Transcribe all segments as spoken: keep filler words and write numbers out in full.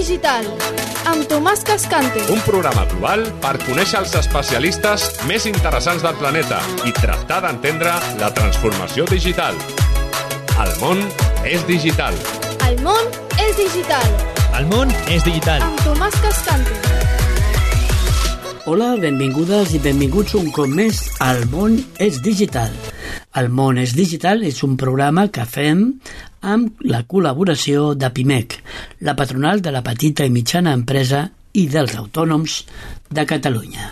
Digital, amb Tomàs Cascante. Un programa global per conèixer els especialistes més interessants del planeta i tractar d'entendre la transformació digital. El món és digital. El món és digital. El món és digital. Amb Tomàs Cascante. Hola, benvingudes i benvinguts un cop més al món és digital. El món és digital és un programa que fem amb la col·laboració de PIMEC, la patronal de la petita i mitjana empresa i dels autònoms de Catalunya.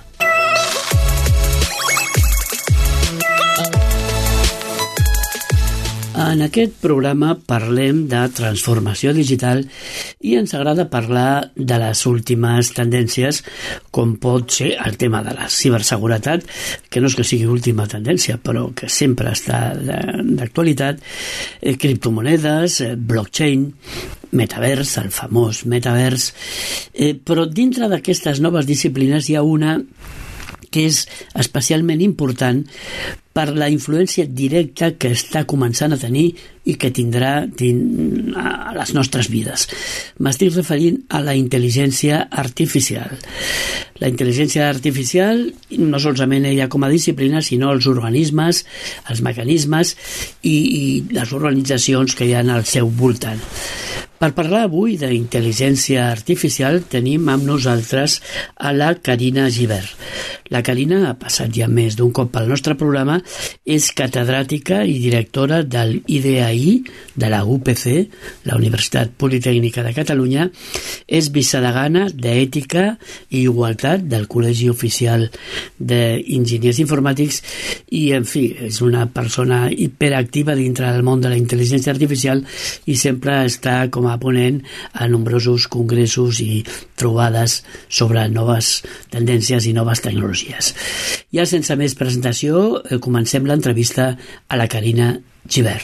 En aquest programa parlem de transformació digital i ens agrada parlar de les últimes tendències, com pot ser el tema de la ciberseguretat, que no és que sigui última tendència, però que sempre està d'actualitat, eh, criptomonedes, eh, blockchain, metavers, el famós metavers, eh, però dintre d'aquestes noves disciplines hi ha una que és especialment important per la influència directa que està començant a tenir i que tindrà a les nostres vides. M'estic referint a la intel·ligència artificial. La intel·ligència artificial, no solament ella com a disciplina, sinó els organismes, els mecanismes i, i les organitzacions que hi ha al seu voltant. Per parlar avui d'intel·ligència artificial tenim amb nosaltres a la Carina Gibert. La Carina ha passat ja més d'un cop pel nostre programa, és catedràtica i directora del I D A I de la U P C, la Universitat Politècnica de Catalunya, és vicedegana d'Ètica i Igualtat del Col·legi Oficial d'Enginyers Informàtics i, en fi, és una persona hiperactiva dintre del món de la intel·ligència artificial i sempre està com a ponent a nombrosos congressos i trobades sobre noves tendències i noves tecnologies. Ja sense més presentació, comencem l'entrevista a la Carina Gibert.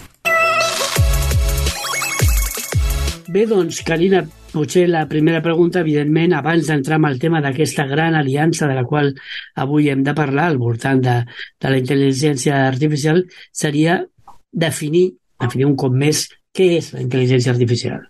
Bé, doncs, Carina, potser la primera pregunta, evidentment, abans d'entrar en el tema d'aquesta gran aliança de la qual avui hem de parlar, al voltant de, de la intel·ligència artificial, seria definir, definir un cop més, què és la intel·ligència artificial?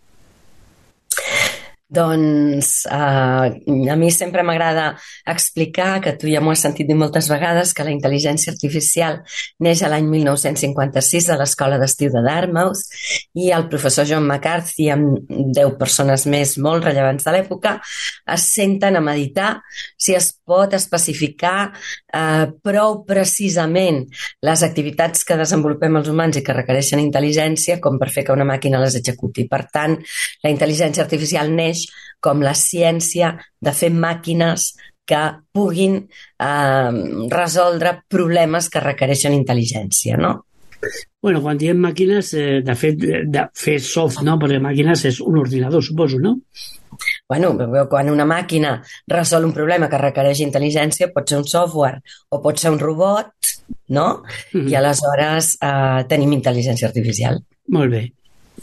Doncs uh, a mi sempre m'agrada explicar, que tu ja m'ho has sentit dir moltes vegades, que la intel·ligència artificial neix a l'any mil nou-cents cinquanta-sis a l'Escola d'Estiu de Dartmouth i el professor John McCarthy amb deu persones més molt rellevants de l'època es senten a meditar si es pot especificar uh, prou precisament les activitats que desenvolupem els humans i que requereixen intel·ligència com per fer que una màquina les executi. Per tant, la intel·ligència artificial neix com la ciència de fer màquines que puguin eh, resoldre problemes que requereixen intel·ligència, no? Bueno, quan diem màquines, eh, de fet, de fer soft, no? Perquè màquines és un ordinador, suposo, no? Bueno, quan una màquina resol un problema que requereix intel·ligència, pot ser un software o pot ser un robot, no? Mm-hmm. I aleshores eh, tenim intel·ligència artificial. Molt bé.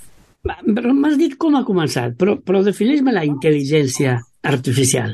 Però m'has dit com ha començat, però, però defineix-me la intel·ligència artificial.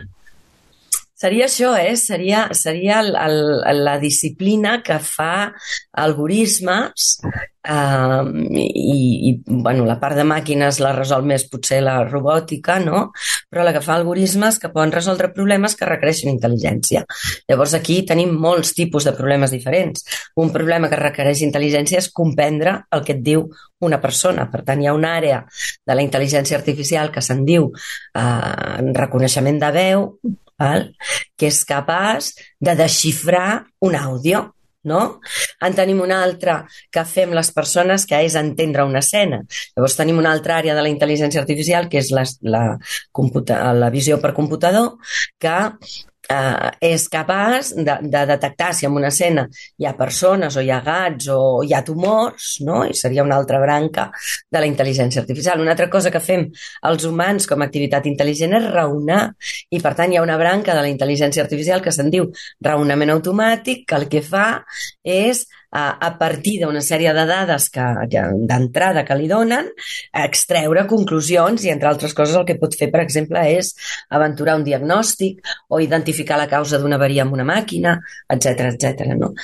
Seria això, eh? Seria, seria el, el, la disciplina que fa algoritmes eh, i, i bueno, la part de màquines la resol més potser la robòtica, no? Però la que fa algoritmes que poden resoldre problemes que requereixen intel·ligència. Llavors aquí tenim molts tipus de problemes diferents. Un problema que requereix intel·ligència és comprendre el que et diu una persona. Per tant, hi ha una àrea de la intel·ligència artificial que se'n diu eh, reconeixement de veu, val? Que és capaç de desxifrar un àudio, no? En tenim una altra que fem les persones, que és entendre una escena. Llavors tenim una altra àrea de la intel·ligència artificial, que és la, la, computa, la visió per computador, que Uh, és capaç de, de detectar si en una escena hi ha persones o hi ha gats o hi ha tumors, no? I seria una altra branca de la intel·ligència artificial. Una altra cosa que fem els humans com a activitat intel·ligent és raonar, i per tant hi ha una branca de la intel·ligència artificial que se'n diu raonament automàtic, que el que fa és a, a partir d'una sèrie de dades que, que d'entrada que li donen, extreure conclusions i, entre altres coses, el que pot fer, per exemple, és aventurar un diagnòstic o identificar la causa d'una avaria amb una màquina, etcètera, etcètera, no?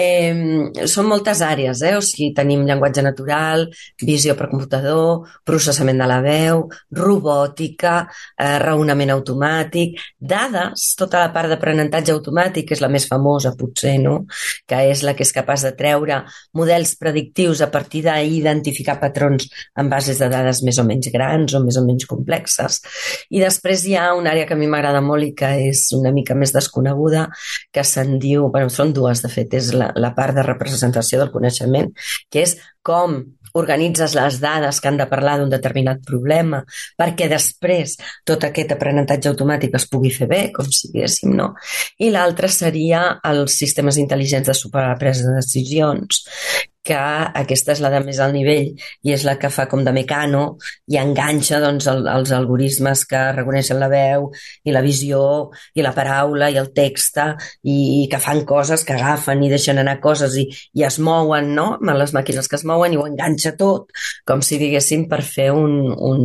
Eh, són moltes àrees, eh? O sigui, tenim llenguatge natural, visió per computador, processament de la veu, robòtica, eh, raonament automàtic, dades, tota la part d'aprenentatge automàtic, que és la més famosa, potser, no? Que és la que és capaç de treure models predictius a partir d'identificar patrons en bases de dades més o menys grans o més o menys complexes. I després hi ha una àrea que a mi m'agrada molt i que és una mica més desconeguda, que se'n diu, bueno, són dues, de fet, és la, la part de representació del coneixement, que és com organitzes les dades que han de parlar d'un determinat problema perquè després tot aquest aprenentatge automàtic es pugui fer bé, com si diguéssim, no? I l'altre seria els sistemes intel·ligents de superar la presa de decisions, que aquesta és la de més alt nivell i és la que fa com de mecano i enganxa doncs, el, els algoritmes que reconeixen la veu i la visió i la paraula i el text i, i que fan coses, que agafen i deixen anar coses i, i es mouen, no? Amb les màquines que es mouen i ho enganxa tot, com si diguéssim, per fer un, un,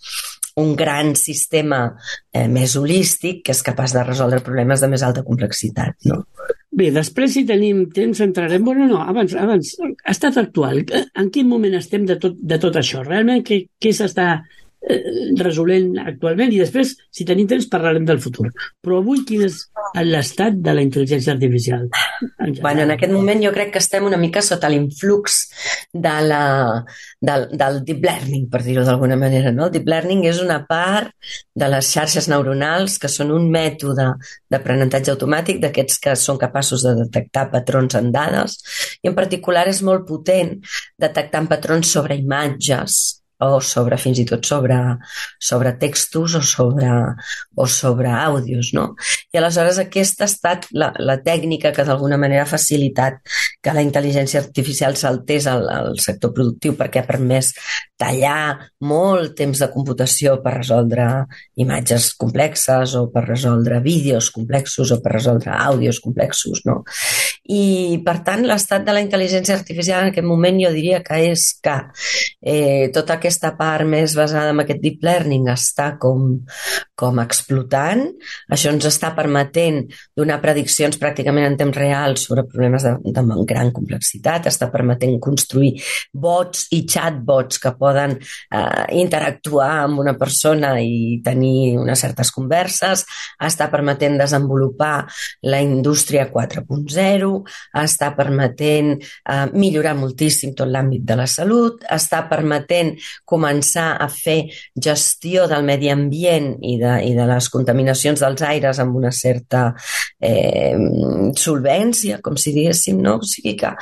un gran sistema eh, més holístic que és capaç de resoldre problemes de més alta complexitat, no? Bé, després, si tenim temps, entrarem... Bueno, no, abans, abans, estat actual. En quin moment estem de tot, de tot això? Realment, què, què s'està eh, resolent actualment? I després, si tenim temps, parlarem del futur. Però avui, quin és l'estat de la intel·ligència artificial? En bueno, en aquest moment jo crec que estem una mica sota l'influx de la, del, del deep learning, per dir-ho d'alguna manera, no? El deep learning és una part de les xarxes neuronals que són un mètode d'aprenentatge automàtic d'aquests que són capaços de detectar patrons en dades i en particular és molt potent detectant patrons sobre imatges o sobre, fins i tot sobre, sobre textos o sobre, o sobre àudios, no? I aleshores aquesta ha estat la, la tècnica que d'alguna manera ha facilitat que la intel·ligència artificial saltés al, al sector productiu perquè ha permès tallar molt temps de computació per resoldre imatges complexes o per resoldre vídeos complexos o per resoldre àudios complexos, no? I, per tant, l'estat de la intel·ligència artificial en aquest moment jo diria que és que eh, tota aquesta part més basada en aquest deep learning està com, com explotant. Això ens està permetent donar prediccions pràcticament en temps real sobre problemes de, de gran complexitat, està permetent construir bots i chatbots que poden eh, interactuar amb una persona i tenir unes certes converses, està permetent desenvolupar la indústria quatre punt zero, està permetent eh, millorar moltíssim tot l'àmbit de la salut, està permetent començar a fer gestió del medi ambient i de, i de les contaminacions dels aires amb una certa eh, solvència, com si diguéssim, no? O sigui que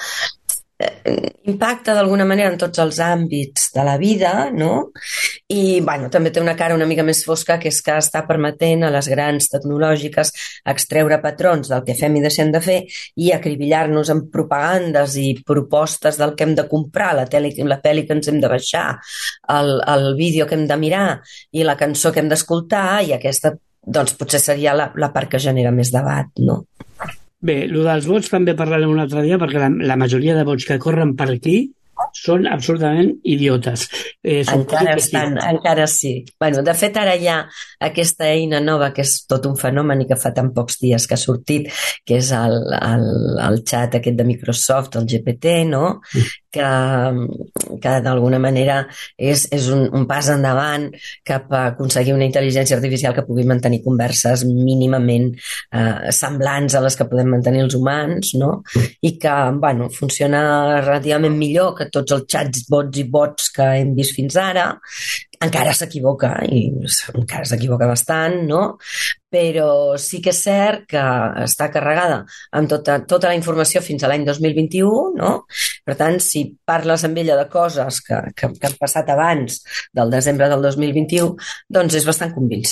impacta d'alguna manera en tots els àmbits de la vida, no? I, bueno, també té una cara una mica més fosca, que és que està permetent a les grans tecnològiques extreure patrons del que fem i deixem de fer i acribillar-nos amb propagandes i propostes del que hem de comprar, la, tele, la pel·li que ens hem de baixar, el, el vídeo que hem de mirar i la cançó que hem d'escoltar, i aquesta, doncs, potser seria la, la part que genera més debat, no? Bé, el dels vots també parlarem un altre dia perquè la, la majoria de vots que corren per aquí són absolutament idiotes. Eh, encara estan, sí. encara sí. Bueno, de fet, ara hi ha aquesta eina nova que és tot un fenomen i que fa tan pocs dies que ha sortit, que és el, el, el xat aquest de Microsoft, el G P T, no? que, que d'alguna manera és, és un, un pas endavant cap a aconseguir una intel·ligència artificial que pugui mantenir converses mínimament eh, semblants a les que podem mantenir els humans, no? I que, bueno, funciona relativament millor que tots els xats, bots i bots que hem vist fins ara. Encara s'equivoca, i encara s'equivoca bastant, no? Però sí que és cert que està carregada amb tota, tota la informació fins a l'any dos mil vint-i-u, no? Per tant, si parles amb ella de coses que, que, que han passat abans del desembre del dos mil vint-i-u, doncs és bastant convincent.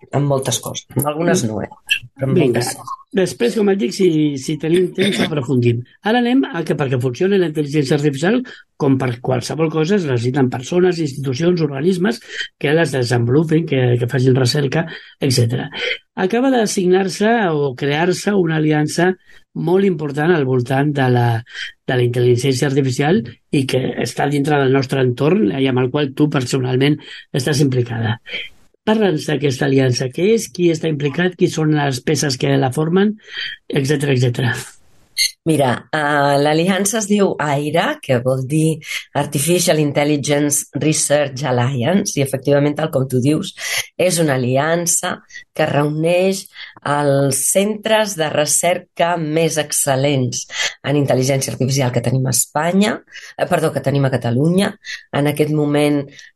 en moltes coses. En algunes no, eh? Però en Vinga, moltes. després, com et dic, si, si tenim temps, aprofundim. Ara anem a que perquè funcioni la intel·ligència artificial, com per qualsevol cosa, es necessiten persones, institucions, organismes que les desenvolupin, que, que facin recerca, etcètera. Acaba d'assignar-se o crear-se una aliança molt important al voltant de la, de la intel·ligència artificial i que està dintre del nostre entorn i amb el qual tu personalment estàs implicada. Parla'ns d'aquesta aliança. Què és? Qui està implicat? Qui són les peces que la formen? Etcètera, etcètera. Mira, uh, l'aliança es diu AIRA, que vol dir Artificial Intelligence Research Alliance, i efectivament, tal com tu dius, és una aliança que reuneix els centres de recerca més excel·lents en intel·ligència artificial que tenim a Espanya, eh, perdó, que tenim a Catalunya. En aquest moment,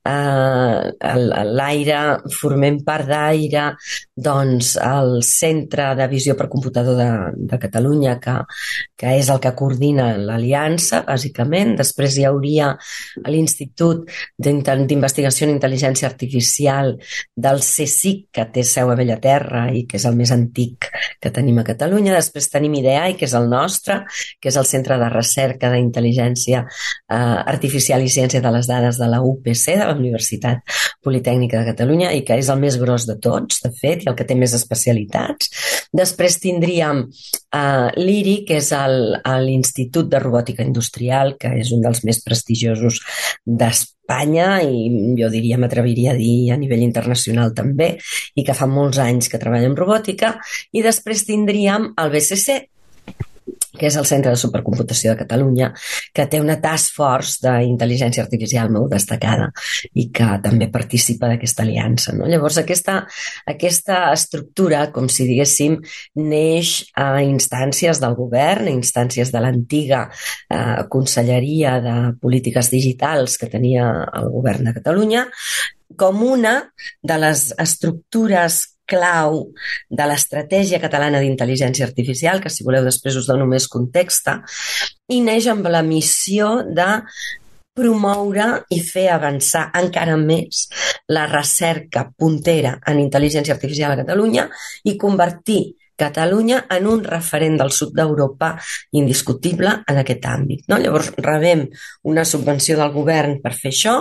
eh, l'AIRA, formem part d'AIRA, doncs el Centre de Visió per Computador de, de Catalunya, que que és el que coordina l'aliança, bàsicament. Després hi hauria l'Institut d'Investigació en Intel·ligència Artificial del CSIC, que té seu a Bellaterra i que és el més antic que tenim a Catalunya. Després tenim IDEAI, que és el nostre, que és el Centre de Recerca d'Intel·ligència eh, Artificial i Ciència de les Dades de la U P C, de la Universitat Politècnica de Catalunya, i que és el més gros de tots, de fet, i el que té més especialitats. Després tindríem eh, l'I R I, que és l'Institut de Robòtica Industrial, que és un dels més prestigiosos d'Espanya i jo diria, m'atreviria a dir a nivell internacional també, i que fa molts anys que treballa en robòtica. I després tindríem el B C C, que és el Centre de Supercomputació de Catalunya, que té una task force d'intel·ligència artificial molt destacada i que també participa d'aquesta aliança, no? Llavors, aquesta, aquesta estructura, com si diguéssim, neix a instàncies del govern, a instàncies de l'antiga eh, Conselleria de Polítiques Digitals que tenia el govern de Catalunya, com una de les estructures clau de l'estratègia catalana d'intel·ligència artificial, que si voleu després us dono més context, i neix amb la missió de promoure i fer avançar encara més la recerca puntera en intel·ligència artificial a Catalunya i convertir Catalunya en un referent del sud d'Europa indiscutible en aquest àmbit, no? Llavors rebem una subvenció del govern per fer això,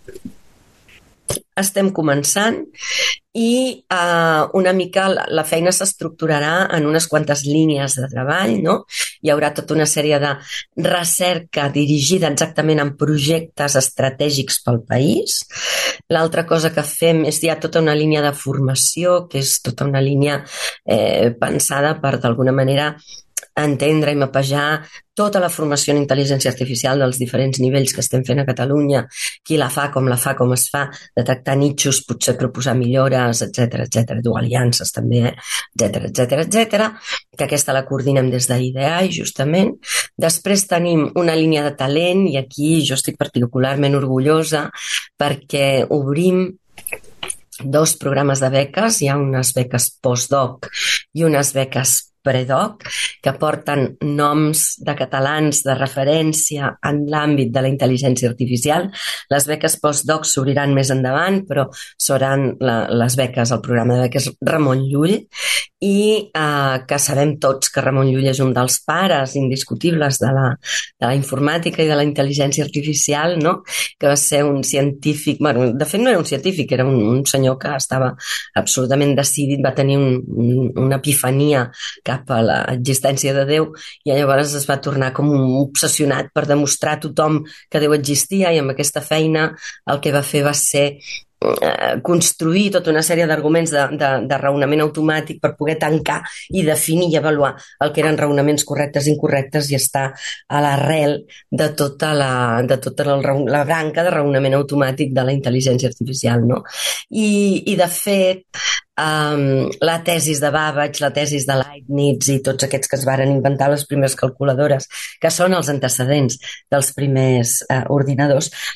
estem començant i uh, una mica la, la feina s'estructurarà en unes quantes línies de treball, no? Hi haurà tota una sèrie de recerca dirigida exactament en projectes estratègics pel país. L'altra cosa que fem és hi ha tota una línia de formació, que és tota una línia eh, pensada per d'alguna manera entendre i mapejar tota la formació en intel·ligència artificial dels diferents nivells que estem fent a Catalunya, qui la fa, com la fa, com es fa, detectar nitxos, potser proposar millores, etcètera, etcètera, dur aliances també, eh? etcètera, etcètera, etcètera, que aquesta la coordinem des d'IDEAI, justament. Després tenim una línia de talent i aquí jo estic particularment orgullosa perquè obrim dos programes de beques, hi ha unes beques postdoc i unes beques predoc, que porten noms de catalans de referència en l'àmbit de la intel·ligència artificial. Les beques postdoc s'obriran més endavant, però seran la, les beques, el programa de beques Ramon Llull, i eh, que sabem tots que Ramon Llull és un dels pares indiscutibles de la, de la informàtica i de la intel·ligència artificial, no? Que va ser un científic, bueno, de fet no era un científic, era un, un senyor que estava absolutament decidit, va tenir un, un, una epifania cap a l'existència de Déu i llavors es va tornar com un obsessionat per demostrar a tothom que Déu existia, i amb aquesta feina el que va fer va ser construir tota una sèrie d'arguments de, de, de raonament automàtic per poder tancar i definir i avaluar el que eren raonaments correctes i incorrectes i estar a l'arrel de tota la, de tota la, la branca de raonament automàtic de la intel·ligència artificial, no? I, i de fet um, la tesis de Babbage, la tesis de Leibniz i tots aquests que es varen inventar les primeres calculadores, que són els antecedents dels primers uh, ordinadors,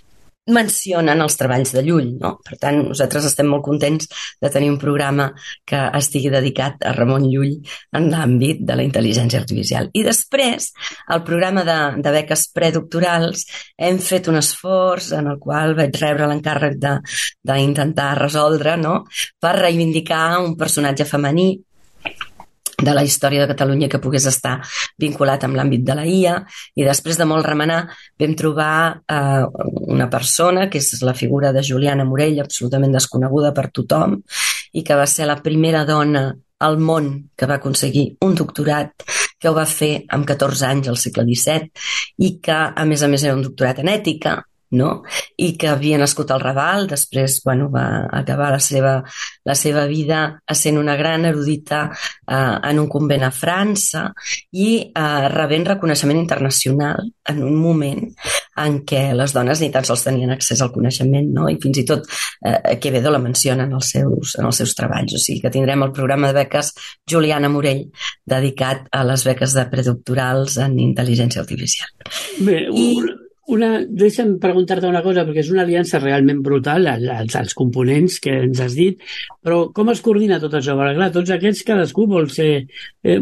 mencionen els treballs de Llull, no? Per tant, nosaltres estem molt contents de tenir un programa que estigui dedicat a Ramon Llull en l'àmbit de la intel·ligència artificial. I després, al programa de, de beques predoctorals, hem fet un esforç en el qual vaig rebre l'encàrrec d'intentar resoldre, no?, per reivindicar un personatge femení de la història de Catalunya que pogués estar vinculat amb l'àmbit de la I A, i després de molt remenar vam trobar eh, una persona que és la figura de Juliana Morell, absolutament desconeguda per tothom, i que va ser la primera dona al món que va aconseguir un doctorat, que ho va fer amb catorze anys al segle disset, i que a més a més era un doctorat en ètica, no? I que havia nascut al Raval, després bueno, va acabar la seva, la seva vida sent una gran erudita eh, en un convent a França i eh, rebent reconeixement internacional en un moment en què les dones ni tan sols tenien accés al coneixement, no? I fins i tot eh, Quevedo la menciona en els, seus, en els seus treballs. O sigui que tindrem el programa de beques Juliana Morell dedicat a les beques de predoctorals en intel·ligència artificial. Bé, un... I... Una, deixa'm preguntar-te una cosa, perquè és una aliança realment brutal, els, els components que ens has dit, però com es coordina tot això? Perquè, clar, tots aquests, cadascú vol ser... Eh,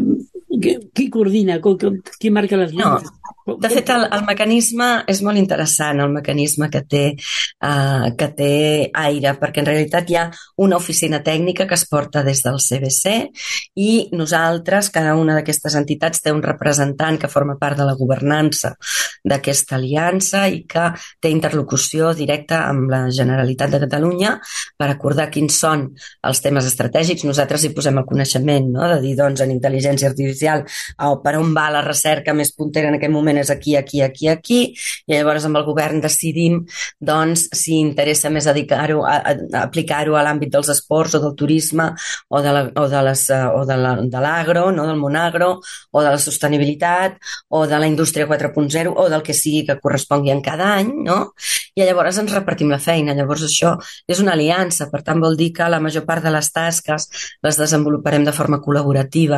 qui coordina? Qui, qui marca les línies? No. De fet, el, el mecanisme és molt interessant, el mecanisme que té, uh, que té Aire, perquè en realitat hi ha una oficina tècnica que es porta des del C B C i nosaltres, cada una d'aquestes entitats té un representant que forma part de la governança d'aquesta aliança i que té interlocució directa amb la Generalitat de Catalunya per acordar quins són els temes estratègics. Nosaltres hi posem el coneixement, no?, de dir, doncs, en intel·ligència artificial, oh, per on va la recerca més puntera en aquest moment és aquí, aquí, aquí, aquí, i llavors amb el govern decidim, doncs, si interessa més dedicar-ho a, a, a aplicar-ho a l'àmbit dels esports o del turisme o de la, o de les, o de la, de l'agro, no?, del món agro, o de la sostenibilitat, o de la indústria quatre punt zero, o del que sigui que correspongui en cada any, no? I llavors ens repartim la feina. Llavors això és una aliança, per tant vol dir que la major part de les tasques les desenvoluparem de forma col·laborativa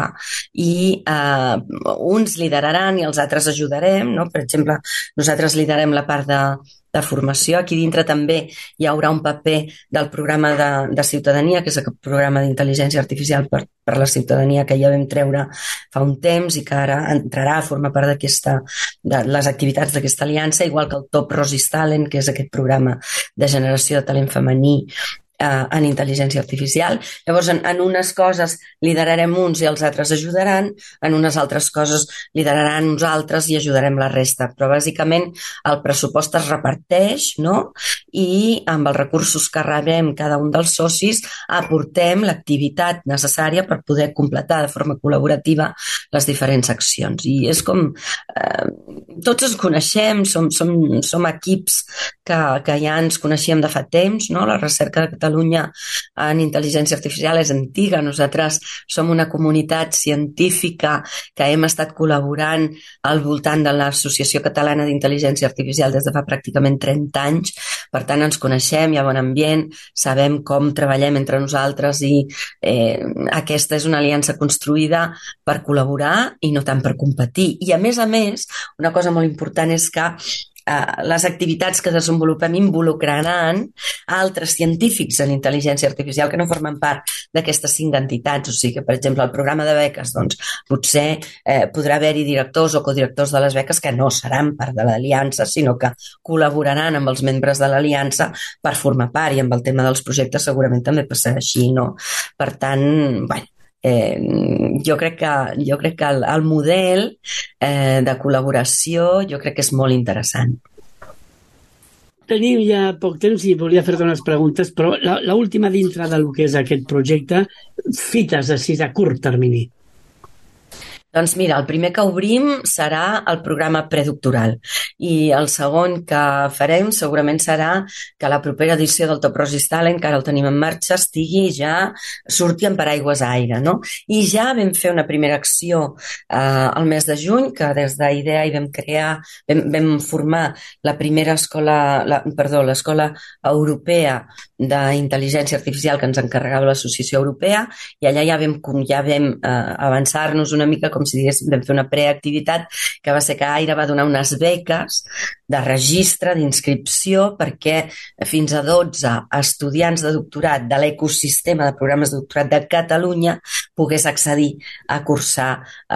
i eh, uns lideraran i els altres ajudarem, no? Per exemple, nosaltres liderem la part de, de formació. Aquí dintre també hi haurà un paper del programa de, de ciutadania, que és el programa d'intel·ligència artificial per, per la ciutadania que ja vam treure fa un temps i que ara entrarà a formar part d'aquesta, de les activitats d'aquesta aliança, igual que el Top Rosis Talent, que és aquest programa de generació de talent femení Uh, en intel·ligència artificial. Llavors, en, en unes coses liderarem uns i els altres ajudaran, en unes altres coses lideraran uns altres i ajudarem la resta. Però, bàsicament, el pressupost es reparteix, no?, i amb els recursos que rebem cada un dels socis aportem l'activitat necessària per poder completar de forma col·laborativa les diferents accions. I és com... Eh, tots ens coneixem, som, som, som equips que, que ja ens coneixíem de fa temps, no?, la recerca de Catalunya en intel·ligència artificial és antiga. Nosaltres som una comunitat científica que hem estat col·laborant al voltant de l'Associació Catalana d'Intel·ligència Artificial des de fa pràcticament trenta anys. Per tant, ens coneixem, hi ha bon ambient, sabem com treballem entre nosaltres i eh, aquesta és una aliança construïda per col·laborar i no tant per competir. I, a més a més, una cosa molt important és que Uh, les activitats que desenvolupem involucraran altres científics en intel·ligència artificial que no formen part d'aquestes cinc entitats. O sigui que, per exemple, el programa de beques, doncs, potser eh, podrà haver-hi directors o codirectors de les beques que no seran part de l'aliança, sinó que col·laboraran amb els membres de l'aliança per formar part, i amb el tema dels projectes segurament també passarà així, no? Per tant, bueno, Eh, jo crec que, jo crec que el, el model eh, de col·laboració jo crec que és molt interessant. Tenim ja poc temps i volia fer-te unes preguntes, però l'última dintre del que és aquest projecte, fites així a curt termini. Doncs mira, el primer que obrim serà el programa predoctoral i el segon que farem segurament serà que la propera edició del Top Rosis Talent, que ara el tenim en marxa, estigui ja, surti en paraigües Aire, no? I ja vam fer una primera acció eh, el mes de juny, que des d'Idea hi vam crear, vam, vam formar la primera escola, la, perdó, l'escola europea d'intel·ligència artificial que ens encarregava l'Associació Europea, i allà ja vam, ja vam eh, avançar-nos una mica com si diguéssim, vam fer una preactivitat que va ser que Aire va donar unes beques de registre, d'inscripció, perquè fins a dotze estudiants de doctorat de l'ecosistema de programes de doctorat de Catalunya pogués accedir a cursar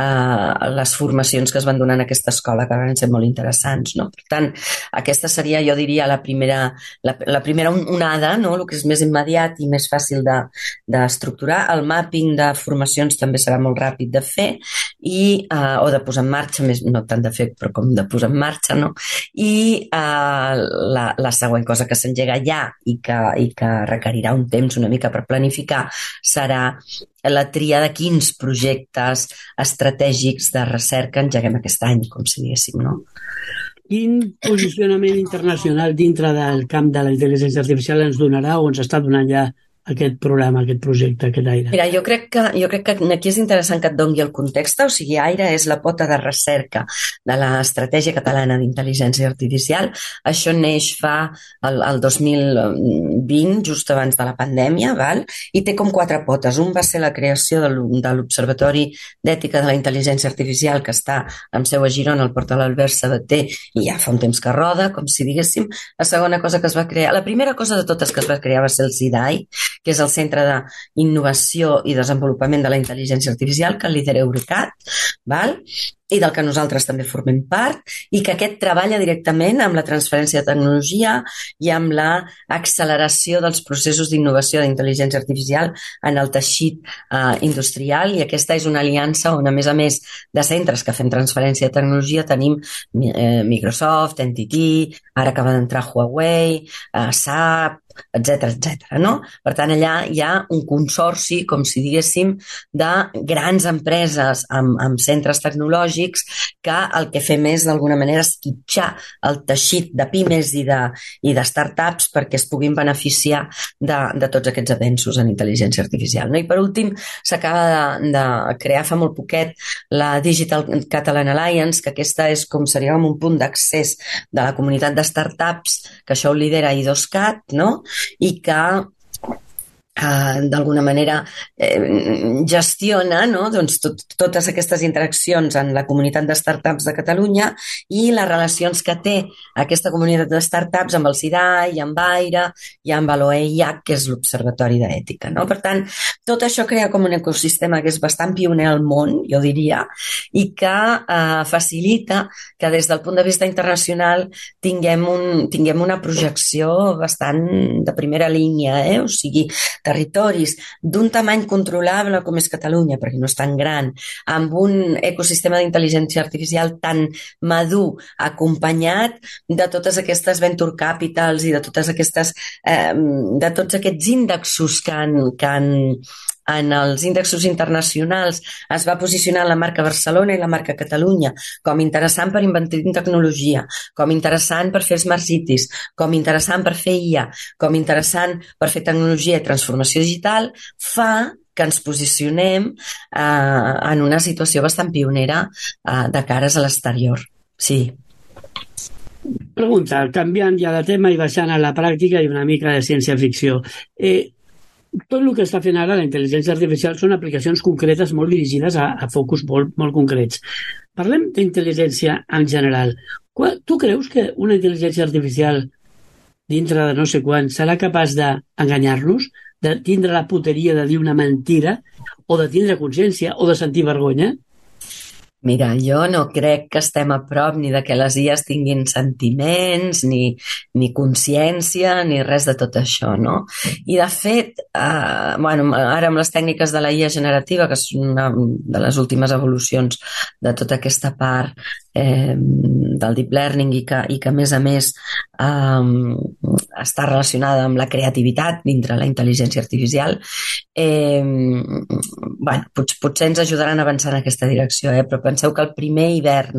eh, les formacions que es van donar en aquesta escola, que van ser molt interessants, no? Per tant, aquesta seria, jo diria, la primera, la, la primera onada, no? El que és més immediat i més fàcil d'estructurar. De, el mapping de formacions també serà molt ràpid de fer i, eh, o de posar en marxa, més, no tant de fer, però com de posar en marxa, no? I eh, la, la següent cosa que s'engega ja i que, i que requerirà un temps una mica per planificar serà la tria de quins projectes estratègics de recerca engeguem aquest any, com si diguéssim, no? Quin posicionament internacional dintre del camp de la intel·ligència artificial ens donarà o ens està donant ja aquest programa, aquest projecte, aquest Aire? Mira, jo crec que, jo crec que aquí és interessant que et doni el context, o sigui, Aire és la pota de recerca de l'Estratègia Catalana d'Intel·ligència Artificial. Això neix fa el, el dos mil vint, just abans de la pandèmia, val? I té com quatre potes. Un va ser la creació de l'Observatori d'Ètica de la Intel·ligència Artificial, que està amb seu a Girona, al Portal Albert Sabater, i ja fa un temps que roda, com si diguéssim. La segona cosa que es va crear, la primera cosa de totes que es va crear va ser el CIDAI, que és el Centre d'Innovació i Desenvolupament de la Intel·ligència Artificial, que lidera Eurecat, val? I del que nosaltres també formem part, i que aquest treballa directament amb la transferència de tecnologia i amb l'acceleració dels processos d'innovació d'intel·ligència artificial en el teixit eh, industrial, i aquesta és una aliança on, a més a més de centres que fem transferència de tecnologia, tenim eh, Microsoft, N T T, ara acaba d'entrar Huawei, eh, S A P, etcètera, etcètera, no? Per tant, allà hi ha un consorci, com si diguéssim, de grans empreses amb, amb centres tecnològics que el que fem és, d'alguna manera, esquitxar el teixit de pimes i de, i de startups perquè es puguin beneficiar de, de tots aquests avenços en intel·ligència artificial, no? I per últim, s'acaba de, de crear fa molt poquet la Digital Catalan Alliance, que aquesta és com seria un punt d'accés de la comunitat de startups, que això ho lidera i dos cat, no? I que Uh, d'alguna manera eh, gestiona, no? Doncs tot, totes aquestes interaccions en la comunitat de startups de Catalunya i les relacions que té aquesta comunitat de startups amb el CIDAI, i amb Aire i amb l'O E I H, que és l'Observatori d'Ètica, no? Per tant, tot això crea com un ecosistema que és bastant pioner al món, jo diria, i que eh, facilita que des del punt de vista internacional tinguem, un, tinguem una projecció bastant de primera línia, eh? O sigui, territoris d'un tamany controlable com és Catalunya, perquè no és tan gran, amb un ecosistema d'intel·ligència artificial tan madur, acompanyat de totes aquestes venture capitals i de totes aquestes, eh, de tots aquests índexos que han, que han en els índexos internacionals es va posicionar la marca Barcelona i la marca Catalunya com interessant per invertir en tecnologia, com interessant per fer smart cities, com interessant per fer I A, com interessant per fer tecnologia i transformació digital, fa que ens posicionem eh, en una situació bastant pionera eh, de cares a l'exterior. Sí. Pregunta, canviant ja de tema i baixant a la pràctica i una mica de ciència-ficció. Eh, tot el que està fent ara la intel·ligència artificial són aplicacions concretes molt dirigides a, a focus molt, molt concrets. Parlem d'intel·ligència en general. Tu creus que una intel·ligència artificial dintre de no sé quan serà capaç d'enganyar-nos, de tindre la puteria de dir una mentira, o de tindre consciència, o de sentir vergonya? Mira, jo no crec que estem a prop ni de que les I As tinguin sentiments, ni, ni consciència, ni res de tot això, no? I de fet, eh, bueno, ara amb les tècniques de la I A generativa, que és una de les últimes evolucions de tota aquesta part eh, del deep learning i que, i que a més a més eh, està relacionada amb la creativitat dintre la intel·ligència artificial, eh, bueno, pot, potser ens ajudaran a avançar en aquesta direcció, eh? Però penseu que el primer hivern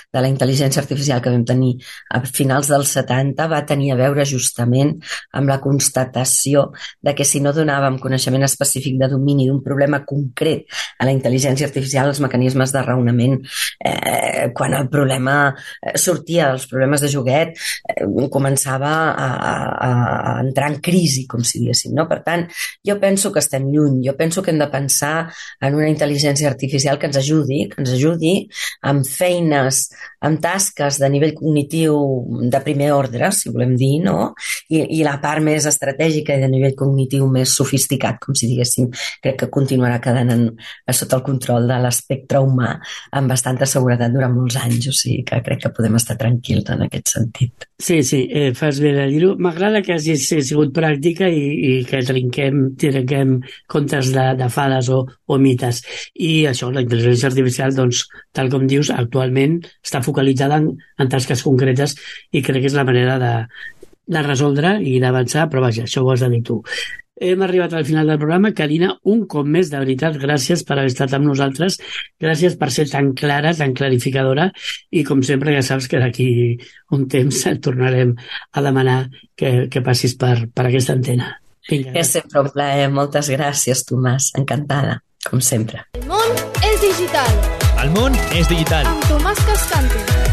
de la intel·ligència artificial que vam tenir a finals dels setanta va tenir a veure justament amb la constatació de que si no donàvem coneixement específic de domini d'un problema concret a la intel·ligència artificial, els mecanismes de raonament, eh, quan el problema sortia dels problemes de joguet, eh, començava a, a, a entrar en crisi, com si diguéssim, no? Per tant, jo penso que estem lluny, jo penso que hem de pensar en una intel·ligència artificial que ens ajudi, que ens ajudi amb feines, amb tasques de nivell cognitiu de primer ordre, si volem dir, no? I, i la part més estratègica i de nivell cognitiu més sofisticat, com si diguéssim, crec que continuarà quedant en, sota el control de l'espectre humà amb bastanta seguretat durant molts anys, o sigui que crec que podem estar tranquils en aquest sentit. Sí, sí, eh, fas bé de dir-ho. M'agrada que hagis sigut pràctica i, i que trinquem, trinquem contes de, de fades o, o mites. I això, la intel·ligència artificial, doncs, tal com dius, actualment està focalitzada en, en tasques concretes i crec que és la manera de, de resoldre i d'avançar, però vaja, això ho has de dir tu. Hem arribat al final del programa. Carina, un cop més, de veritat, gràcies per haver estat amb nosaltres, gràcies per ser tan clara, tan clarificadora, i com sempre ja saps que d'aquí un temps et tornarem a demanar que, que passis per, per aquesta antena. Vinga, és sempre un plaer. Moltes gràcies, Tomàs. Encantada, com sempre. El món és digital. El món és digital. Amb Tomàs Cascante.